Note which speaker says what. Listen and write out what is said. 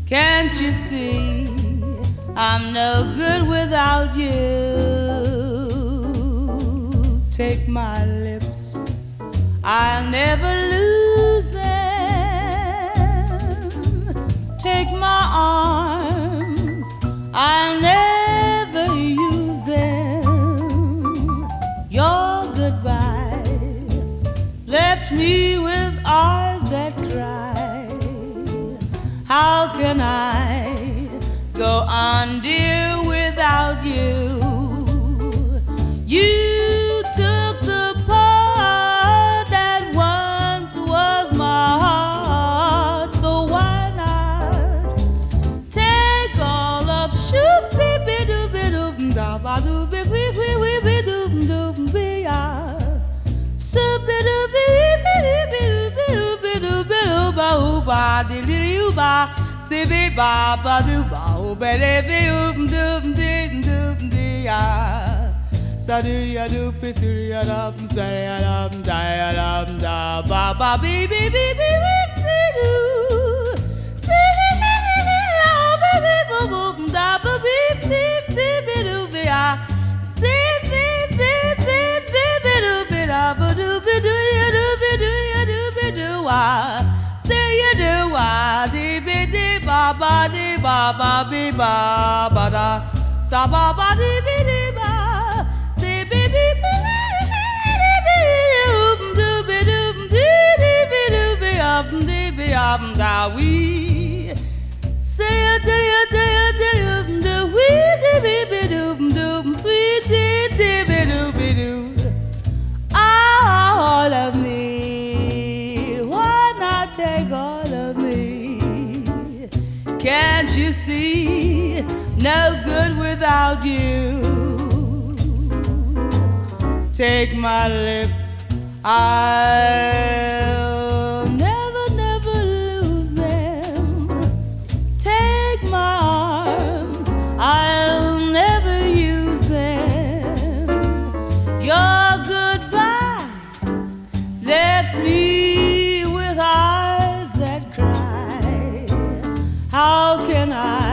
Speaker 1: Can't you see I'm no good without you? Take my lips, I'll never lose them. Take my arms, I'll never use them. Your goodbye left me with eyes that cry. How can I go on, dear, without you? You took the part that once was my heart, so why not take all of Sibi ba ba do ba o be le be dum dia Sadia do pisiria dum saria dum dia dum da ba ba bi bi bi bi do say ba bi bo bo da ba bi bi bi bi do be a say bi bi bi bi bi do be da ba do be do ya do be do ya do be do wa say you do wa di bi di ba ba di ba ba bi ba ba da sa ba ba di bi di ba say bi bi bi di bi do be do di bi do be da we say ya do do we di bi do sweet di bi do all of me. Why not take all of me? Can't you see? No good without you. Take my lips, I'll never, never lose them. Take my arms, I'll never use them. Your goodbye left me with eyes that cry. How can I